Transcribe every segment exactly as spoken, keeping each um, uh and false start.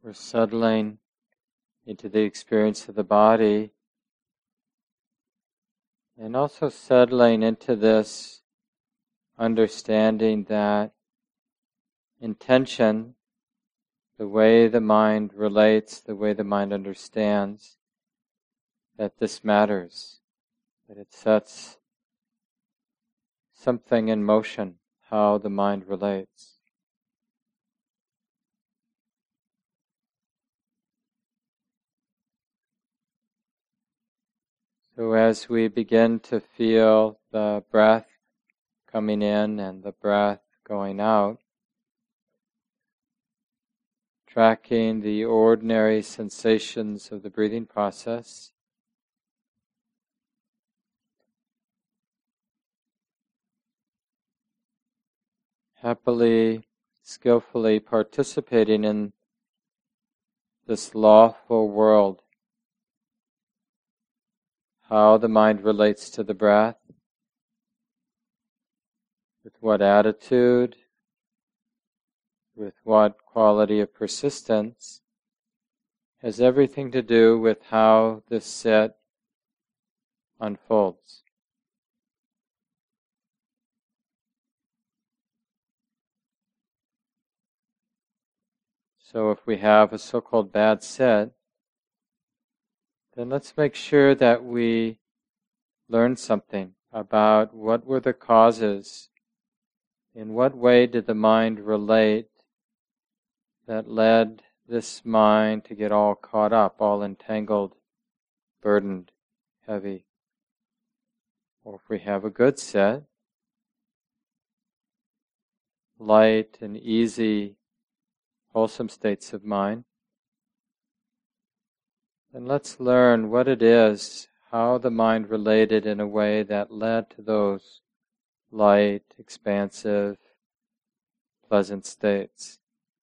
We're settling into the experience of the body and also settling into this understanding that intention, the way the mind relates, the way the mind understands, that this matters, that it sets something in motion, how the mind relates. So as we begin to feel the breath coming in and the breath going out, tracking the ordinary sensations of the breathing process, happily, skillfully participating in this lawful world, how the mind relates to the breath, with what attitude, with what quality of persistence, has everything to do with how this sit unfolds. So if we have a so-called bad sit, then let's make sure that we learn something about what were the causes, in what way did the mind relate that led this mind to get all caught up, all entangled, burdened, heavy. Or if we have a good sit, light and easy, wholesome states of mind, then let's learn what it is, how the mind related in a way that led to those light, expansive, pleasant states.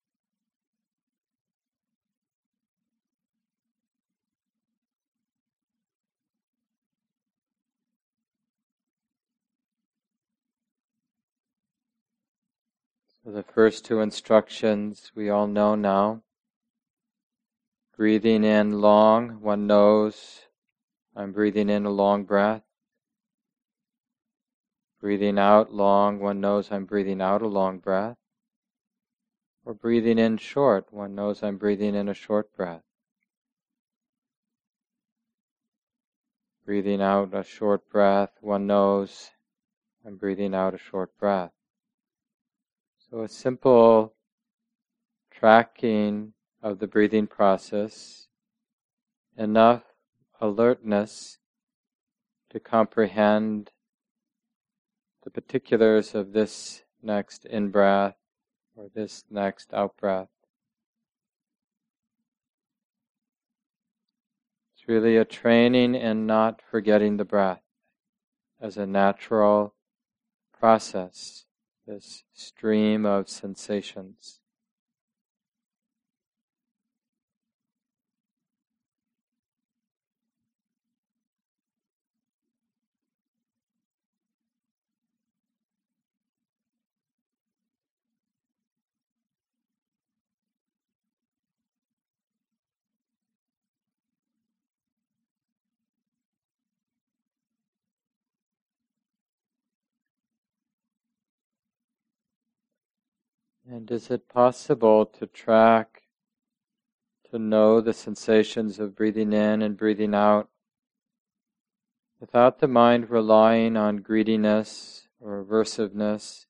So the first two instructions we all know now. Breathing in long, one knows I'm breathing in a long breath. Breathing out long, one knows I'm breathing out a long breath. Or breathing in short, one knows I'm breathing in a short breath. Breathing out a short breath, one knows I'm breathing out a short breath. So a simple tracking of the breathing process, enough alertness to comprehend the particulars of this next in-breath or this next out-breath. It's really a training in not forgetting the breath as a natural process, this stream of sensations. And is it possible to track, to know the sensations of breathing in and breathing out without the mind relying on greediness or aversiveness,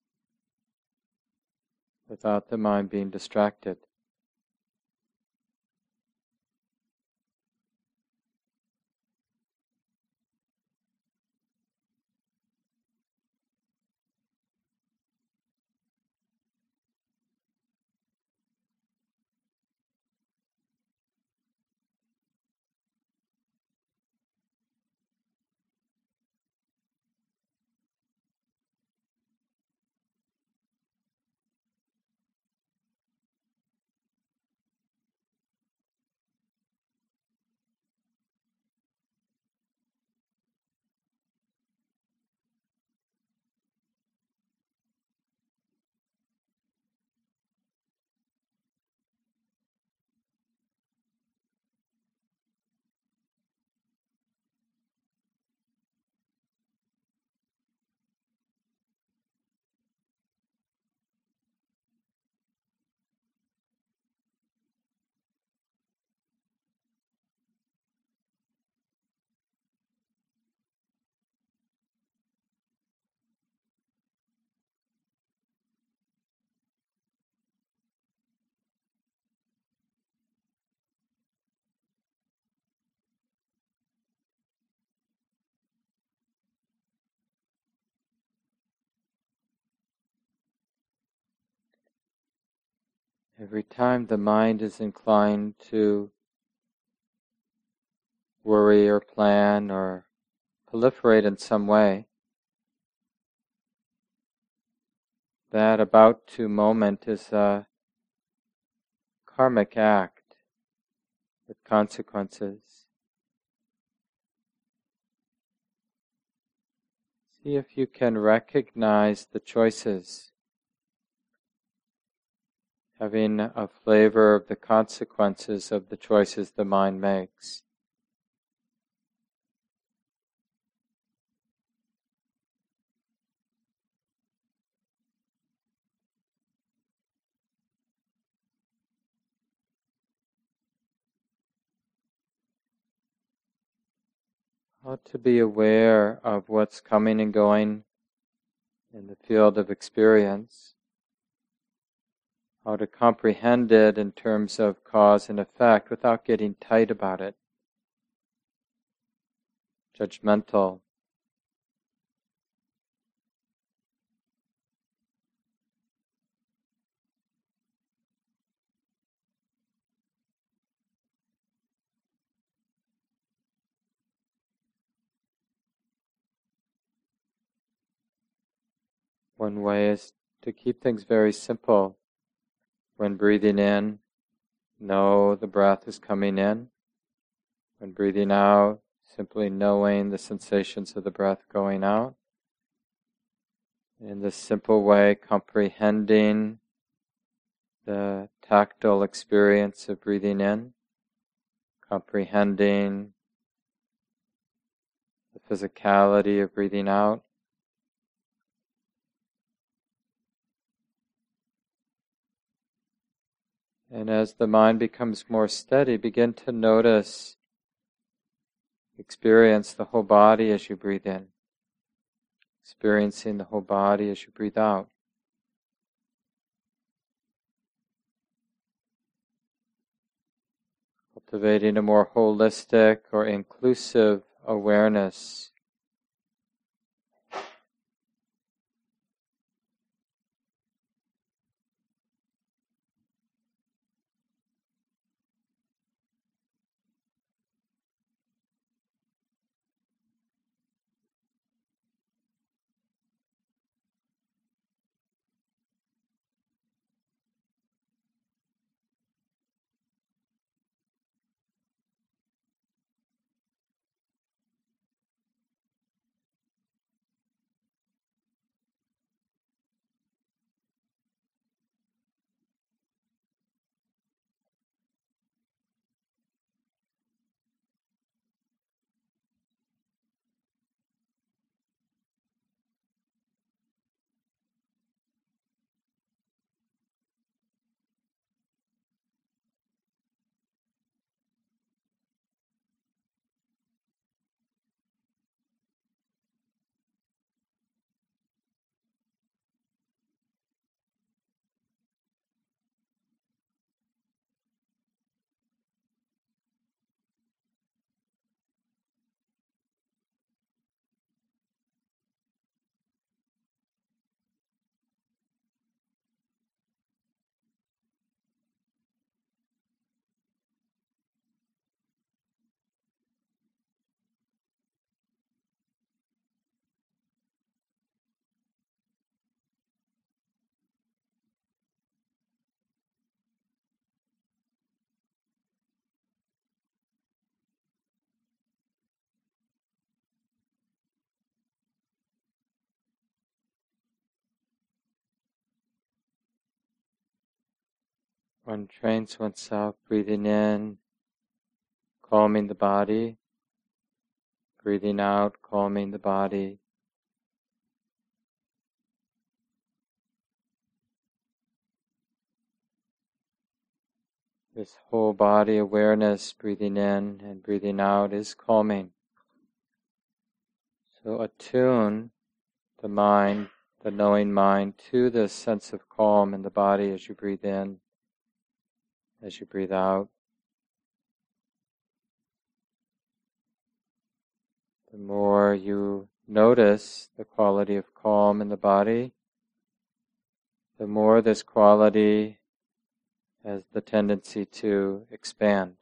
without the mind being distracted? Every time the mind is inclined to worry or plan or proliferate in some way, that about to moment is a karmic act with consequences. See if you can recognize the choices, having a flavor of the consequences of the choices the mind makes. How to be aware of what's coming and going in the field of experience, how to comprehend it in terms of cause and effect without getting tight about it, judgmental. One way is to keep things very simple. When breathing in, know the breath is coming in. When breathing out, simply knowing the sensations of the breath going out. In this simple way, comprehending the tactile experience of breathing in, comprehending the physicality of breathing out. And as the mind becomes more steady, begin to notice, experience the whole body as you breathe in, experiencing the whole body as you breathe out. Cultivating a more holistic or inclusive awareness. One trains oneself breathing in, calming the body, breathing out, calming the body. This whole body awareness, breathing in and breathing out, is calming. So attune the mind, the knowing mind, to this sense of calm in the body as you breathe in, as you breathe out. The more you notice the quality of calm in the body, the more this quality has the tendency to expand.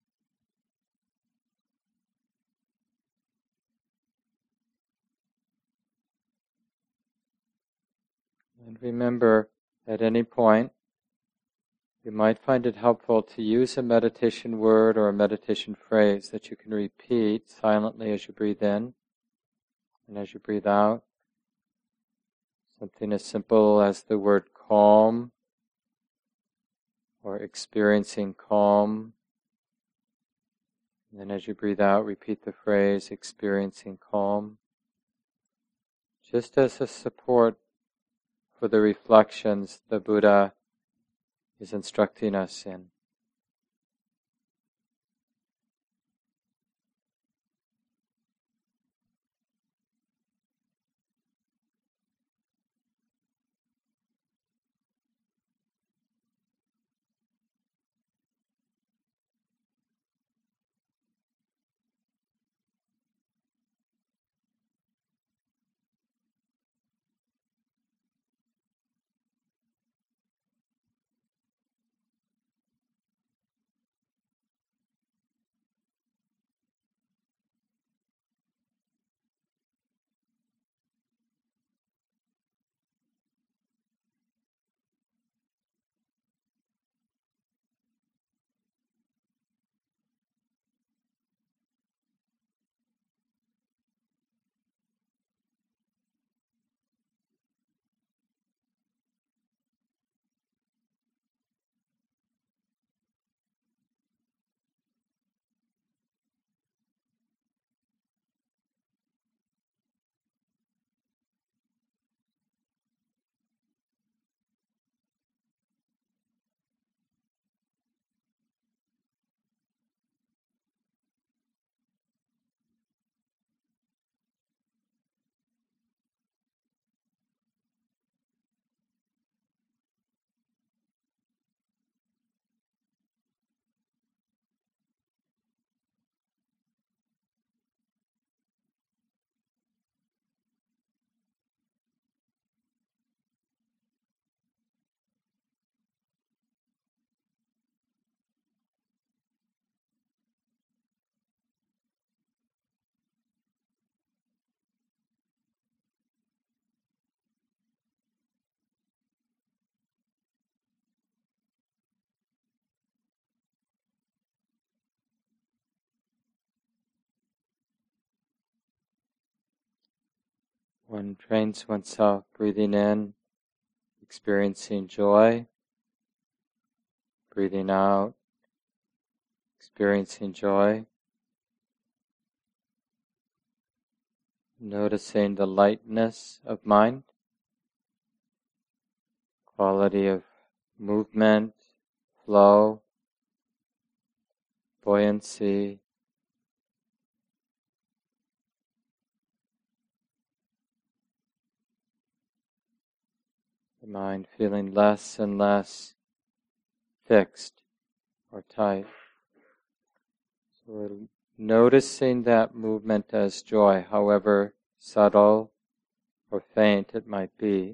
And remember, at any point, you might find it helpful to use a meditation word or a meditation phrase that you can repeat silently as you breathe in and as you breathe out. Something as simple as the word calm or experiencing calm. And then as you breathe out, repeat the phrase experiencing calm. Just as a support for the reflections the Buddha is instructing us in. One trains oneself breathing in, experiencing joy, breathing out, experiencing joy, noticing the lightness of mind, quality of movement, flow, buoyancy, the mind feeling less and less fixed or tight. So we're noticing that movement as joy, however subtle or faint it might be.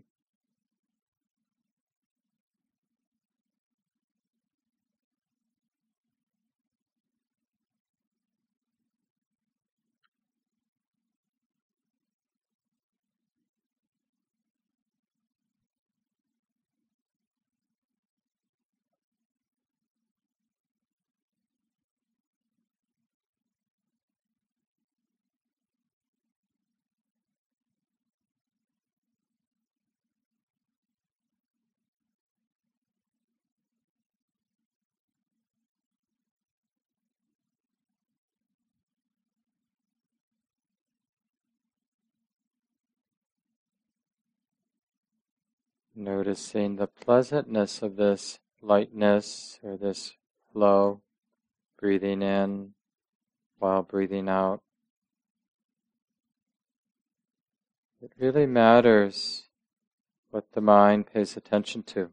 Noticing the pleasantness of this lightness or this flow, breathing in while breathing out. It really matters what the mind pays attention to.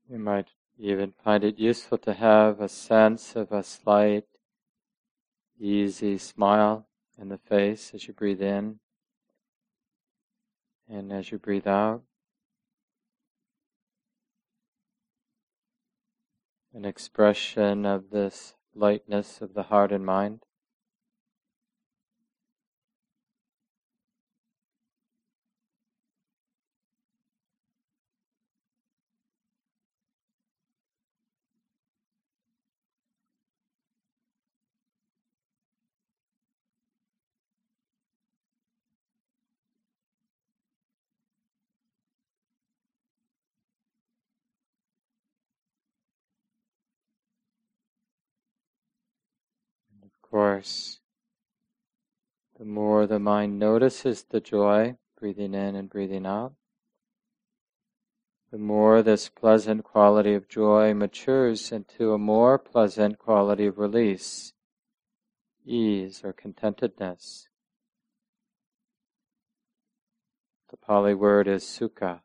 You might even find it useful to have a sense of a slight, easy smile in the face as you breathe in and as you breathe out. An expression of this lightness of the heart and mind. And of course, the more the mind notices the joy, breathing in and breathing out, the more this pleasant quality of joy matures into a more pleasant quality of release, ease or contentedness. The Pali word is sukha.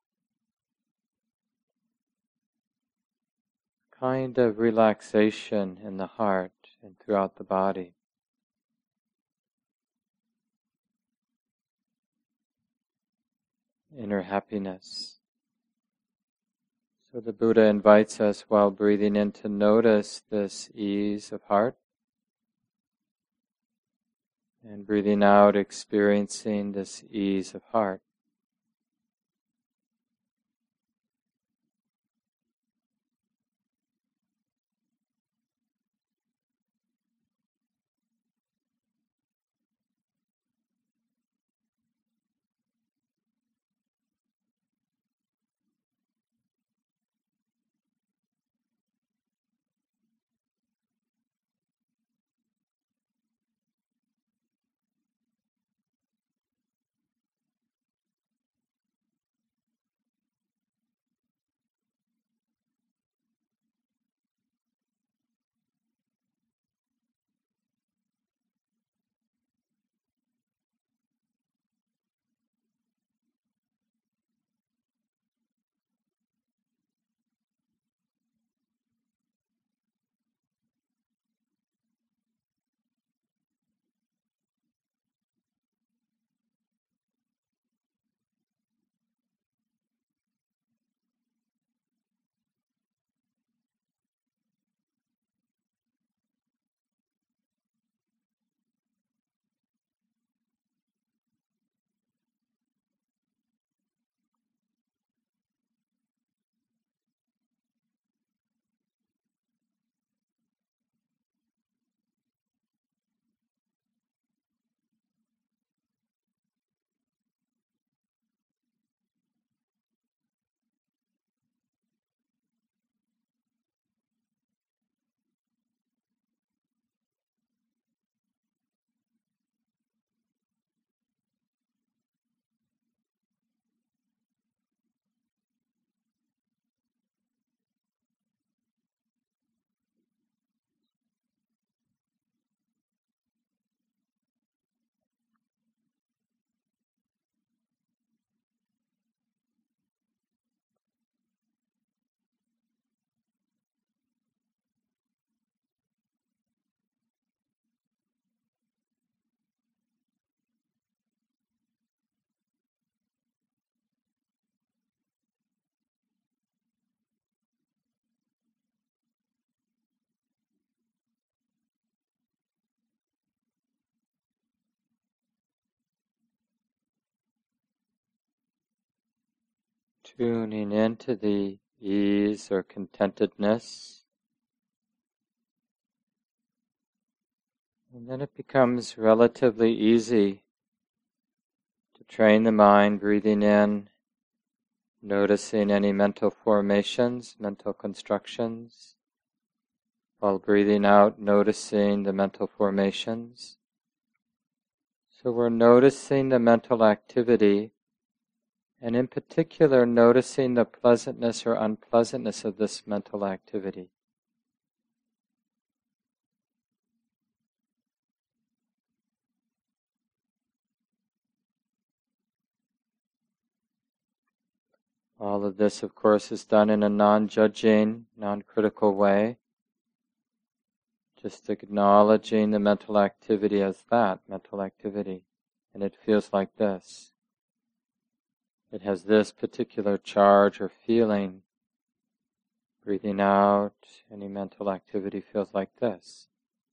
Kind of relaxation in the heart and throughout the body. Inner happiness. So the Buddha invites us while breathing in to notice this ease of heart, and breathing out experiencing this ease of heart. Tuning into the ease or contentedness. And then it becomes relatively easy to train the mind, breathing in, noticing any mental formations, mental constructions, while breathing out, noticing the mental formations. So we're noticing the mental activity, and in particular noticing the pleasantness or unpleasantness of this mental activity. All of this, of course, is done in a non-judging, non-critical way, just acknowledging the mental activity as that, mental activity. And it feels like this. It has this particular charge or feeling. Breathing out, any mental activity feels like this.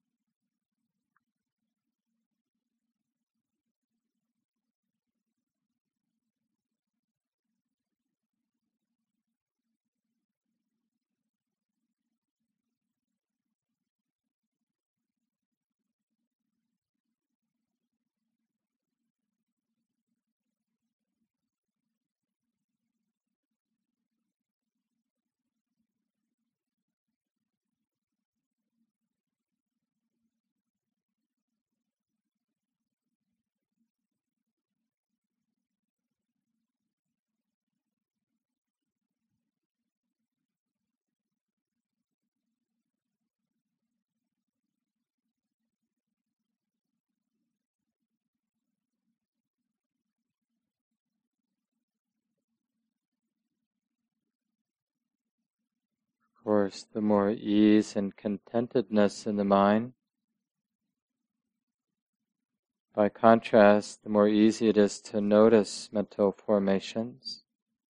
Of course, the more ease and contentedness in the mind. By contrast, the more easy it is to notice mental formations.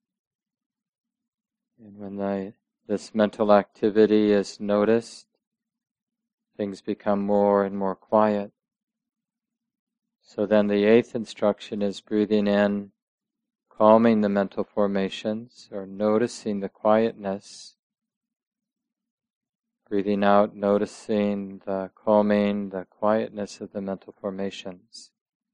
And when the, this mental activity is noticed, things become more and more quiet. So then the eighth instruction is breathing in, calming the mental formations, or noticing the quietness. Breathing out, noticing the calming, the quietness of the mental formations.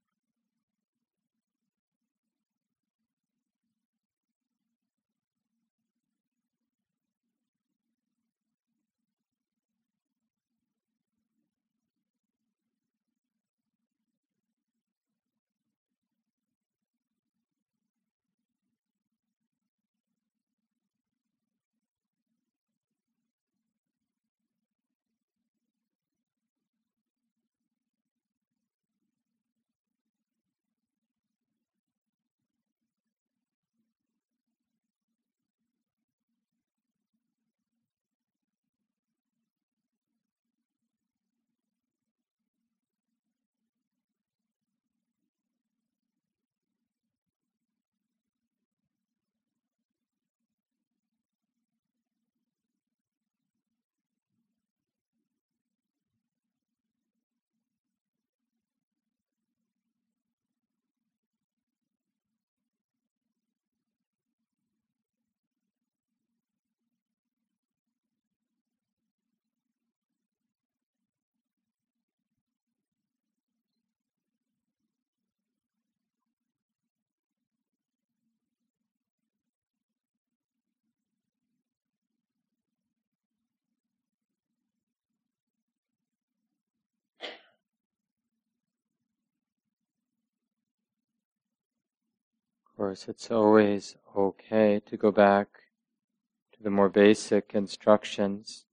Of course, it's always okay to go back to the more basic instructions.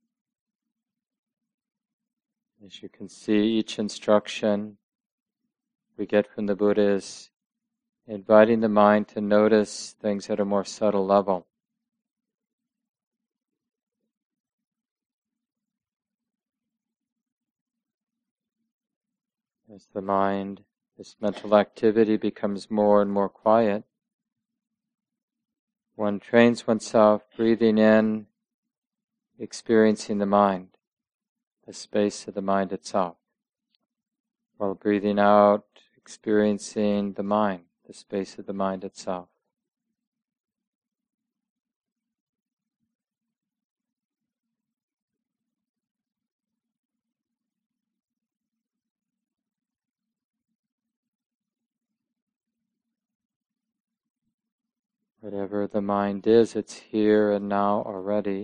As you can see, each instruction we get from the Buddha is inviting the mind to notice things at a more subtle level. As the mind, this mental activity becomes more and more quiet, one trains oneself breathing in, experiencing the mind, the space of the mind itself, while breathing out, experiencing the mind, the space of the mind itself. Whatever the mind is, it's here and now already.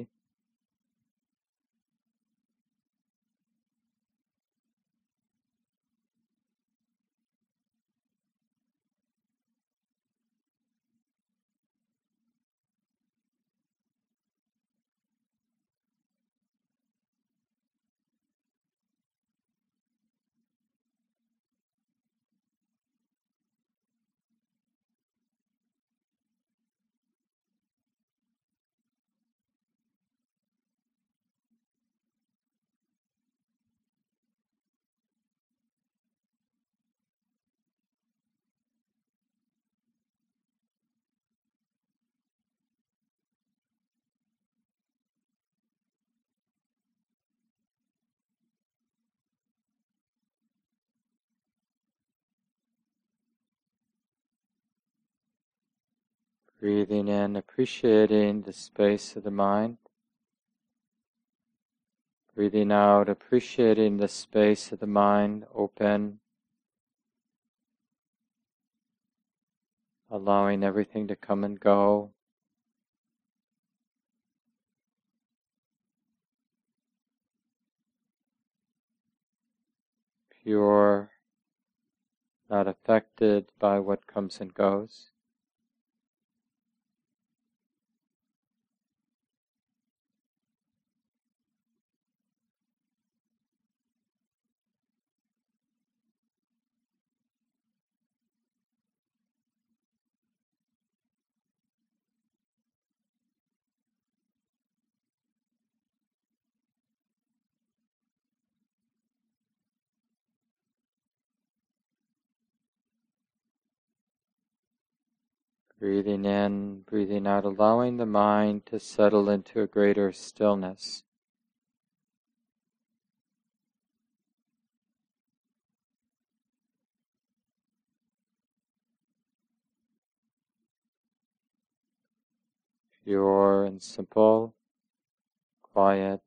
Breathing in, appreciating the space of the mind. Breathing out, appreciating the space of the mind, open, allowing everything to come and go. Pure, not affected by what comes and goes. Breathing in, breathing out, allowing the mind to settle into a greater stillness. Pure and simple, quiet.